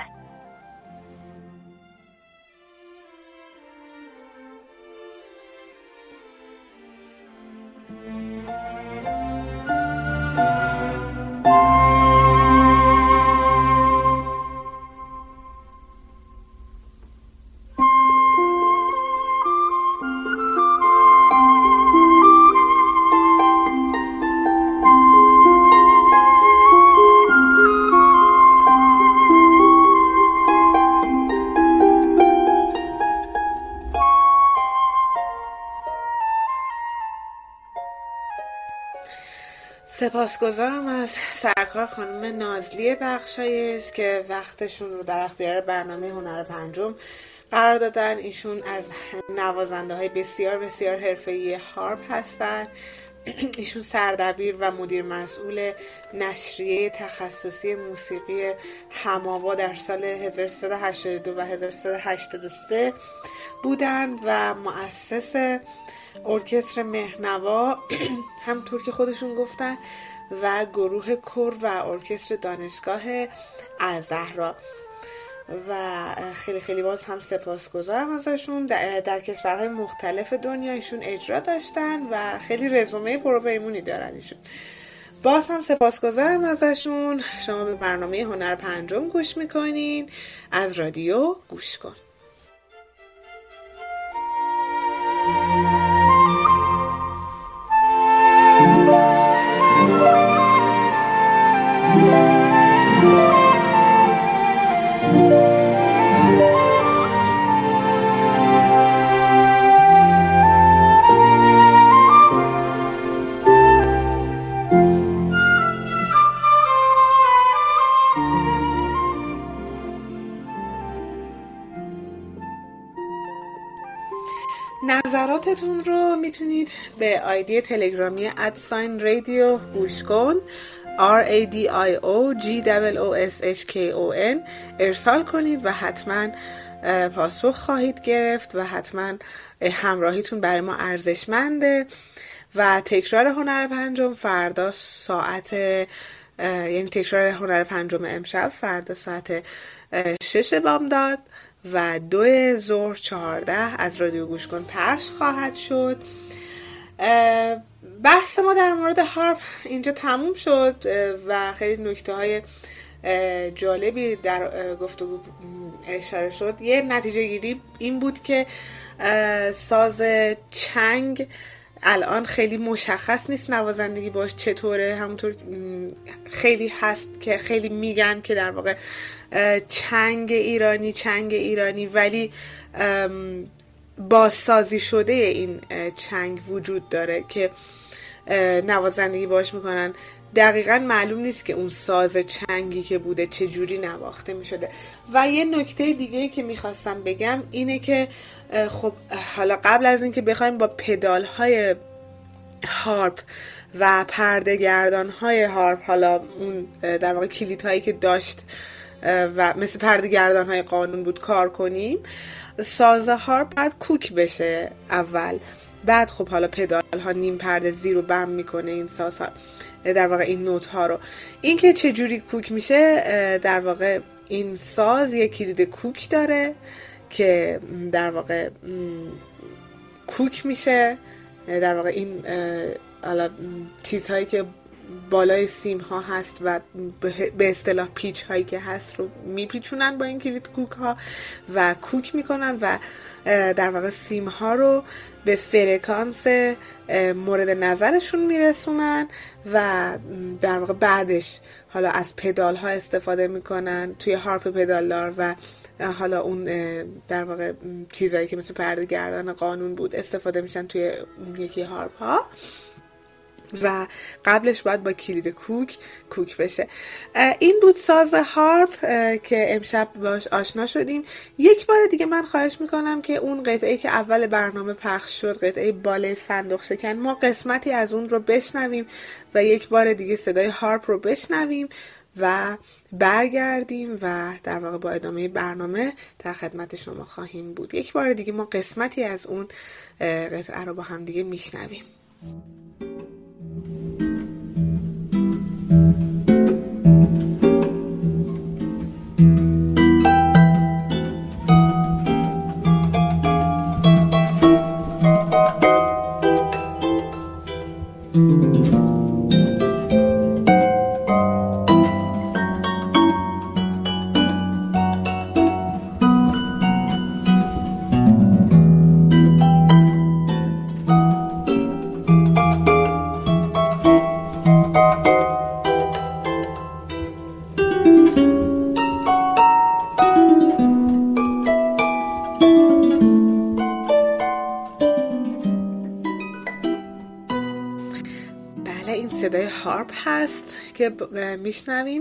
سپاسگزارم از سرکار خانم نازلی بخشایش که وقتشون رو در اختیار برنامه هنر پنجم قرار دادن. ایشون از نوازنده های بسیار بسیار حرفه‌ای هارپ هستن. ایشون سردبیر و مدیر مسئول نشریه تخصصی موسیقی هماوا در سال 1382 و 1383 بودند و مؤسس ارکستر مهنوا همطور که خودشون گفتن و گروه کور و ارکستر دانشگاه الزهرا. و خیلی خیلی باز هم سپاسگزارم ازشون. در کشورهای مختلف دنیا ایشون اجرا داشتن و خیلی رزومه پروپیمونی دارن ایشون. باز هم سپاسگزارم ازشون. شما به برنامه هنر پنجم گوش میکنین. از رادیو گوش کن. نظراتتون رو میتونید به آیدی تلگرامی @رادیو گوش کن RADIOGOOSHKON ارسال کنید و حتما پاسخ خواهید گرفت و حتما همراهیتون برای ما ارزشمنده. و تکرار هنر پنجم فردا ساعت یعنی تکرار هنر پنجم امشب فردا ساعت 6 بامداد و 2 ظهر 14 از رادیو گوش کن پخش خواهد شد. بحث ما در مورد هارپ اینجا تموم شد و خیلی نکته های جالبی در گفتگو اشاره شد. یه نتیجه گیری این بود که ساز چنگ الان خیلی مشخص نیست نوازندگی باش چطوره. همونطور خیلی هست که خیلی میگن که در واقع چنگ ایرانی ولی بازسازی شده این چنگ وجود داره که نوازندگی باش میکنن. دقیقا معلوم نیست که اون ساز چنگی که بوده چجوری نواخته میشده. و یه نکته دیگه که میخواستم بگم اینه که خب حالا قبل از اینکه بخوایم با پدال های هارپ و پرده گردان های هارپ، حالا اون در واقع کلیت هایی که داشت و مثل پرده گردان های قانون بود کار کنیم، ساز هارپ باید کوک بشه اول، بعد خب حالا پدال ها نیم پرده زیر و بم میکنه این ساز ها، در واقع این نوت ها رو. این که چجوری کوک میشه، در واقع این ساز یک کلید کوک داره که در واقع کوک میشه، در واقع این حالا چیزهایی که بالای سیم ها هست و به اصطلاح پیچ هایی که هست رو میپیچونن با این کلید کوک ها و کوک میکنن و در واقع سیم ها رو به فرکانس مورد نظرشون میرسونن و در واقع بعدش حالا از پدال ها استفاده میکنن توی هارپ پدالدار و حالا اون در واقع چیزایی که مثل پرده گردان قانون بود استفاده میشن توی یکی هارپ ها و قبلش باید با کلید کوک بشه. این بود ساز هارپ که امشب باش آشنا شدیم. یک بار دیگه من خواهش میکنم که اون قطعه که اول برنامه پخش شد، قطعه باله فندق شکن، ما قسمتی از اون رو بشنویم و یک بار دیگه صدای هارپ رو بشنویم و برگردیم و در واقع با ادامه برنامه در خدمت شما خواهیم بود. یک بار دیگه ما قسمتی از اون قطعه رو با هم دیگه میشنویم. صدای هارپ هست که میشنویم.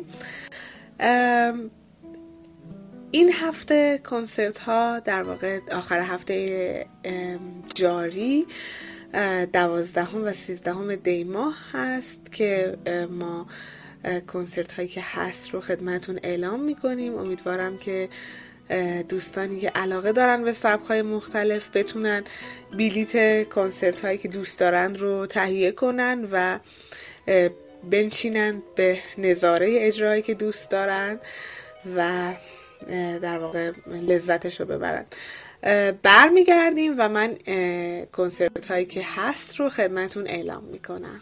این هفته کنسرت ها در واقع آخر هفته جاری 12 و 13 دی ماه هست که ما کنسرت هایی که هست رو خدمتون اعلام میکنیم. امیدوارم که دوستانی که علاقه دارن به سبک‌های مختلف بتونن بلیت کنسرت هایی که دوست دارن رو تهیه کنن و بنشینن به نظاره اجرایی که دوست دارن و در واقع لذتش رو ببرن. برمیگردیم و من کنسرت هایی که هست رو خدمتون اعلام میکنم.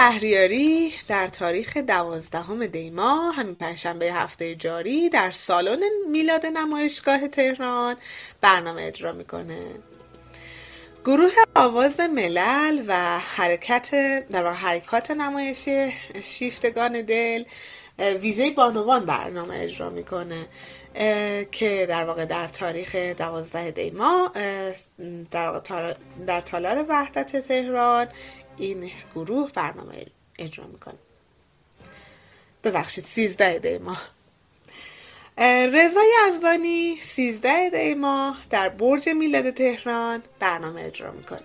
شهریاری در تاریخ 12 دی ماه همین پنجشنبه هفته جاری در سالن میلاد نمایشگاه تهران برنامه اجرا میکنه. گروه آواز ملل و حرکات نمایشی شیفتگان دل ویژه بانوان برنامه اجرا میکنه که در واقع در تاریخ 12 دی ماه در تالار وحدت تهران این گروه برنامه اجرا میکنه. 13 دی ماه. رضا یزدانی 13 دی ماه در برج میلاد تهران برنامه اجرا میکنه.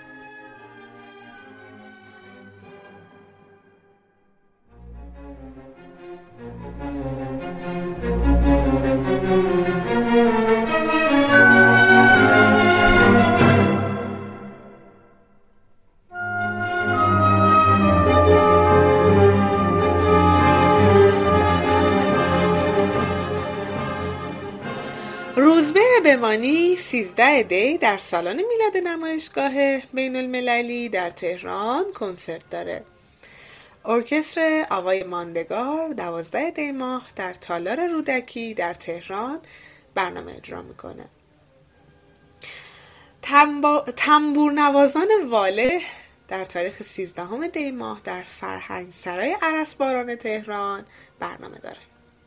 روزبه بمانی 13 دی در سالن میلاد نمایشگاه بین المللی در تهران کنسرت داره. ارکستر آوای ماندگار 12 دی ماه در تالار رودکی در تهران برنامه اجرا میکنه. تنبور نوازان واله در تاریخ 13 دی ماه در فرهنگ سرای ارسباران تهران برنامه داره.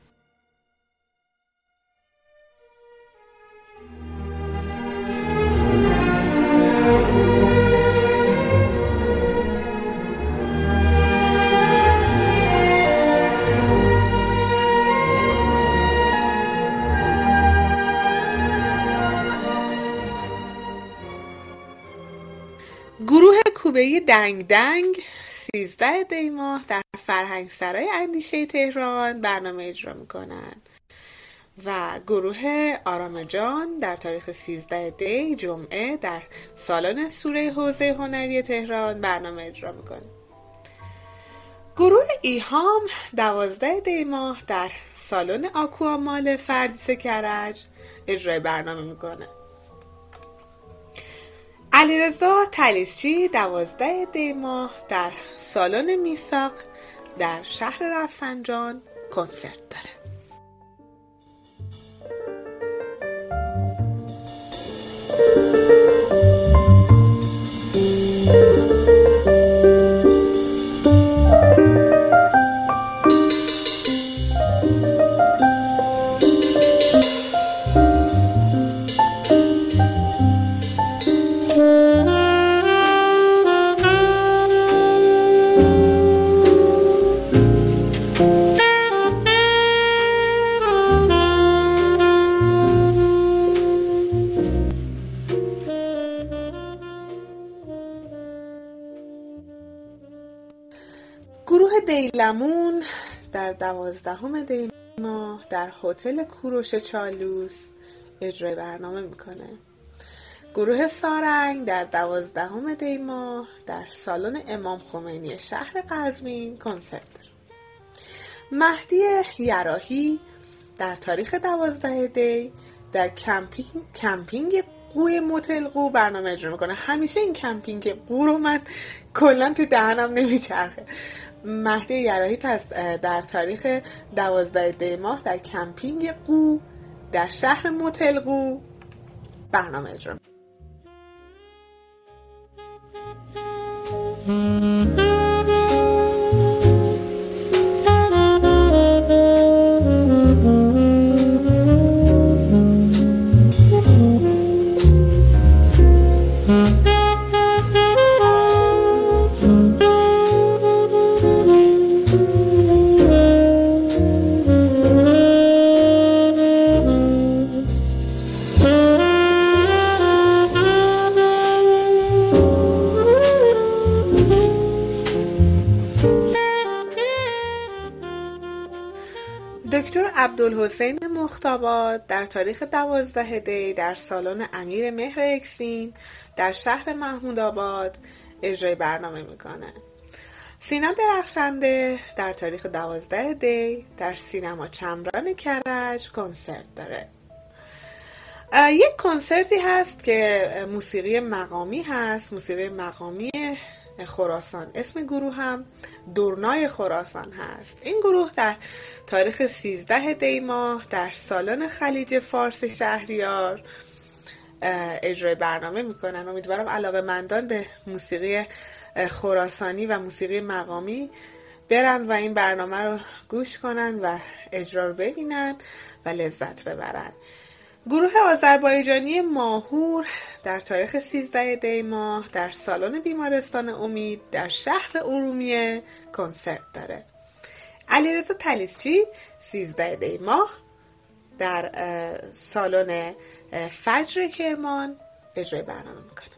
گروه کوبه‌ای دنگ دنگ 13 دی ماه در فرهنگ سرای اندیشه تهران برنامه اجرا میکنن و گروه آرام جان در تاریخ 13 دی جمعه در سالن سوره حوزه هنری تهران برنامه اجرا میکنه. گروه ایهام 12 دی ماه در سالن آکوامال فردیس کرج اجرای برنامه میکنه. علیرضا طلیسچی 12 دی ماه در سالن میثاق در شهر رفسنجان کنسرت داره. گروه دیلمون در 12 دی ماه در هتل کوروش چالوس اجرای برنامه میکنه. گروه سارنگ در 12 دی ماه در سالن امام خمینی شهر قزوین کنسرت داره. مهدی یراحی در تاریخ 12 دی در کمپینگ قوی موتل قو برنامه اجرا میکنه. همیشه این کمپینگ قو رو من کلا تو دهنم نمیچرخه. مهدی یراحی پس در تاریخ 12 دی ماه در کمپینگ قو در شهر موتل قو برنامه اجرا میکنه. دکتر عبدالحسین مختاباد در تاریخ 12 دی در سالن امیر مهر اکسین در شهر محمودآباد اجرای برنامه میکنه. سینا درخشنده در تاریخ 12 دی در سینما چمران کرج کنسرت داره. یک کنسرتی هست که موسیقی مقامی هست، موسیقی مقامی خراسان. اسم گروه هم دورنای خراسان هست. این گروه در تاریخ 13 دی ماه در سالن خلیج فارس شهریار اجرای برنامه میکنن. امیدوارم علاقه‌مندان به موسیقی خراسانی و موسیقی مقامی برن و این برنامه رو گوش کنن و اجرا رو ببینن و لذت ببرن. گروه آذربایجانی ماهور در تاریخ 13 دی ماه در سالن بیمارستان امید در شهر ارومیه کنسرت داره. علیرضا طلیسچی 13 دی ماه در سالن فجر کرمان اجرای برنامه میکنه.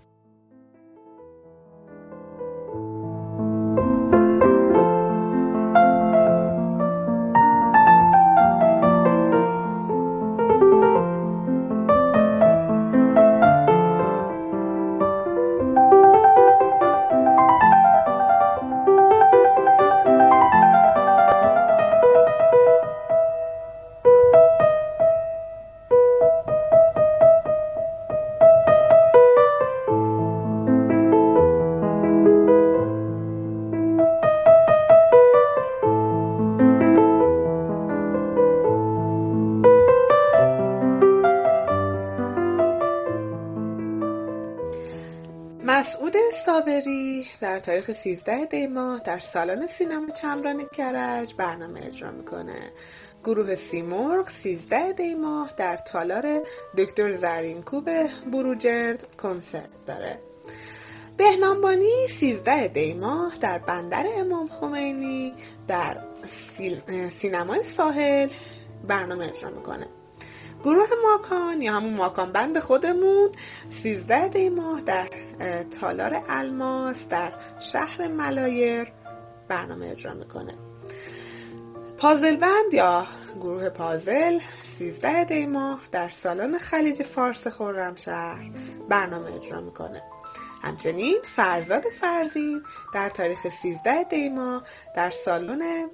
مسعود صابری در تاریخ 13 دی ماه در سالن سینما چمران کرج برنامه اجرا میکنه. گروه سیمرغ 13 دی ماه در تالار دکتر زرینکوب بروجرد کنسرت داره. بهنامبانی 13 دی ماه در بندر امام خمینی در سینمای ساحل برنامه اجرا میکنه. گروه ماکان یا همون ماکان بند خودمون 13 دی ماه در تالار الماس در شهر ملایر برنامه اجرا میکنه. پازل بند یا گروه پازل 13 دی ماه در سالن خلیج فارس خرمشهر برنامه اجرا میکنه. همچنین فرزاد فرزین در تاریخ 13 دی ماه در سالن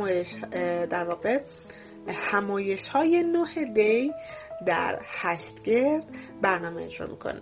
همایش های 9 دی در هشتگرد برنامه اجرا میکنه.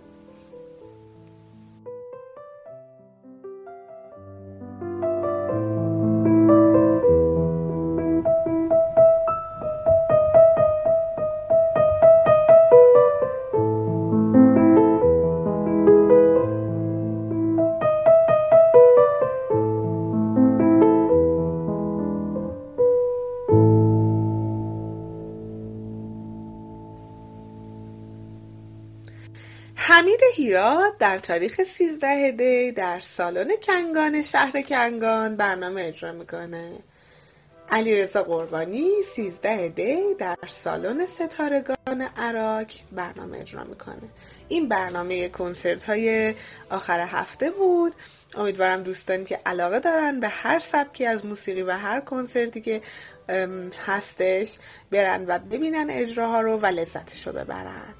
حمید هیراد در تاریخ 13 دی در سالن کنگان شهر کنگان برنامه اجرا میکنه. علیرضا قربانی 13 دی در سالن ستارگان عراق برنامه اجرا میکنه. این برنامه کنسرت های آخر هفته بود. امیدوارم دوستانی که علاقه دارن به هر سبکی از موسیقی و هر کنسرتی که هستش برن و ببینن اجراها رو و لذتش رو ببرن.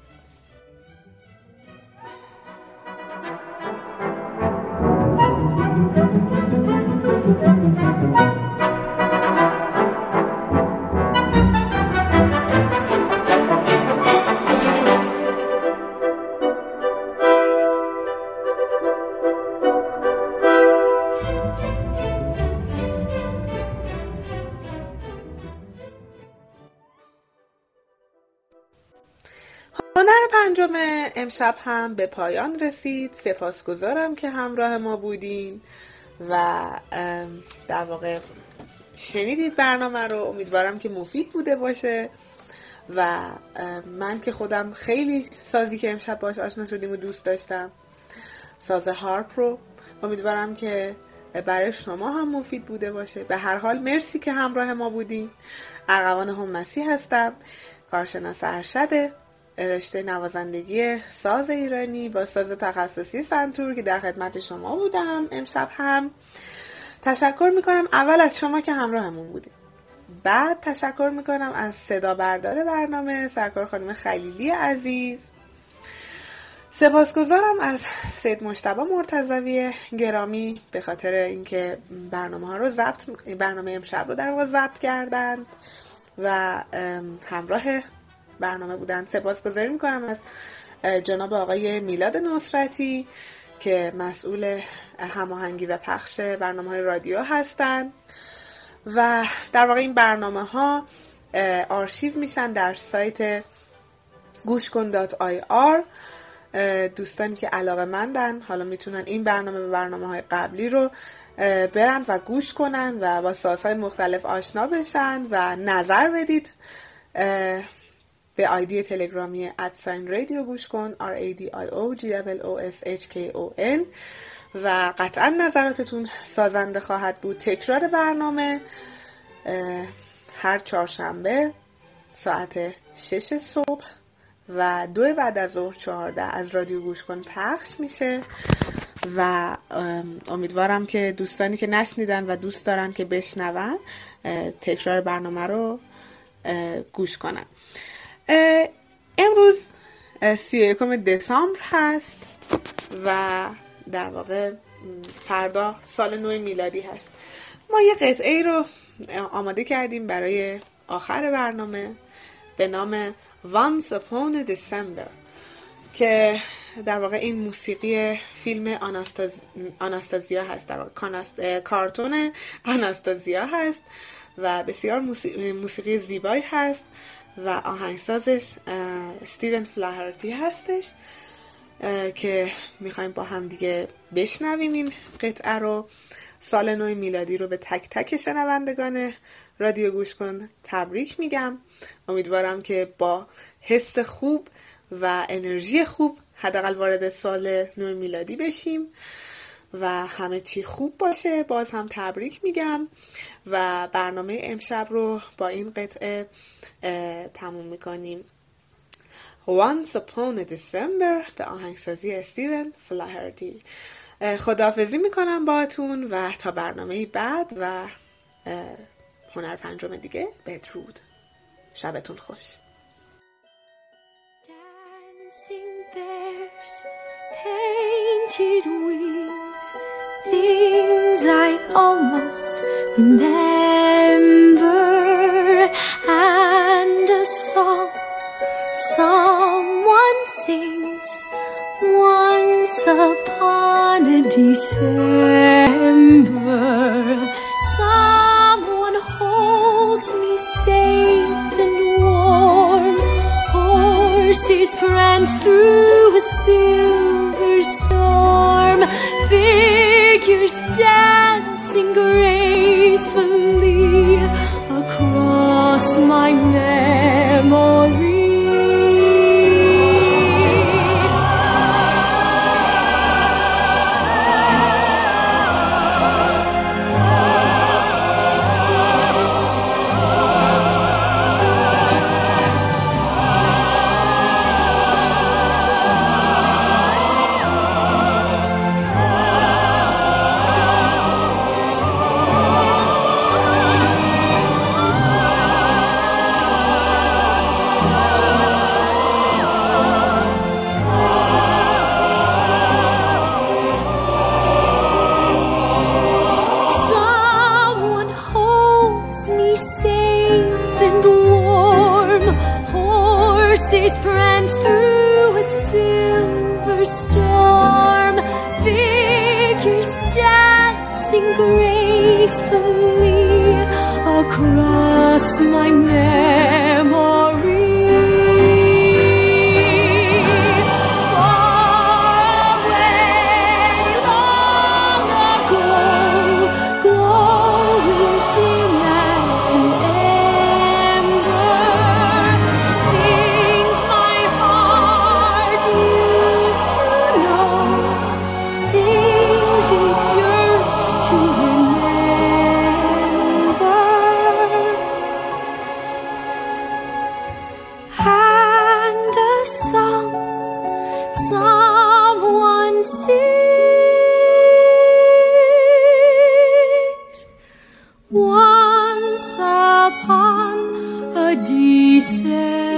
هنر پنجم امشب هم به پایان رسید. سپاسگزارم که همراه ما بودین و در واقع شنیدید برنامه رو. امیدوارم که مفید بوده باشه و من که خودم خیلی سازی که امشب باش آشنا شدیم و دوست داشتم، ساز هارپ رو، امیدوارم که برای شما هم مفید بوده باشه. به هر حال مرسی که همراه ما بودین. ارغوان همسی هستم، کارشناس ارشد رشته نوازندگی ساز ایرانی با ساز تخصصی سنتور که در خدمت شما بودم. امشب هم تشکر میکنم اول از شما که همراهمون بودید. بعد تشکر میکنم از صدا بردار برنامه سرکار خانم خلیلی عزیز. سپاسگزارم از سید مجتبی مرتضوی گرامی به خاطر اینکه برنامه امشب رو در واقع ضبط کردند و همراه برنامه بودن. سپاسگزاری میکنم از جناب آقای میلاد نصرتی که مسئول هماهنگی و پخش برنامه‌های رادیو هستن و در واقع این برنامه‌ها آرشیو میشن در سایت gushkon.ir. دوستانی که علاقه‌مندن حالا میتونن این برنامه و برنامه‌های قبلی رو برن و گوش کنن و با سازهای مختلف آشنا بشن و نظر بدید به آیدی تلگرامی @رادیو گوش کن RADIOGLOSHKON و قطعا نظراتتون سازنده خواهد بود. تکرار برنامه هر چهارشنبه ساعت 6 صبح و 2 بعد از ظهر 14 از رادیو گوش کن پخش میشه و امیدوارم که دوستانی که نشنیدن و دوست دارن که بشنون تکرار برنامه رو گوش کنن. امروز 31 دسامبر هست و در واقع فردا سال نو میلادی هست. ما یه قطعه رو آماده کردیم برای آخر برنامه به نام Once Upon a December که در واقع این موسیقی فیلم آناستازیا هست، در واقع کارتون آناستازیا هست و بسیار موسیقی زیبایی هست و آهنگسازش استیون فلاهرتی هستش که میخوایم با هم دیگه بشنویم این قطعه رو. سال نو میلادی رو به تک تک شنوندگان رادیو گوش کن تبریک میگم. امیدوارم که با حس خوب و انرژی خوب حداقل وارد سال نو میلادی بشیم و همه چی خوب باشه. باز هم تبریک میگم و برنامه امشب رو با این قطعه تموم میکنیم. Once Upon a December به آهنگسازی استیون فلاهرتی. خداحافظی میکنم باهاتون و تا برنامه بعد و هنر پنجم دیگه. بدرود، شبتون خوش. Dancing bears, painted wings, things I almost remember, and a song someone sings once upon a December. Someone holds me safe and warm, horses prance through a silver storm, figures dancing gracefully across my memory. Prance through a silver storm, figures dancing gracefully across my memory. Far away, long ago, glowing dim as an ember, things my heart used to know, things it yearns to remember. And a song someone sings once upon a December.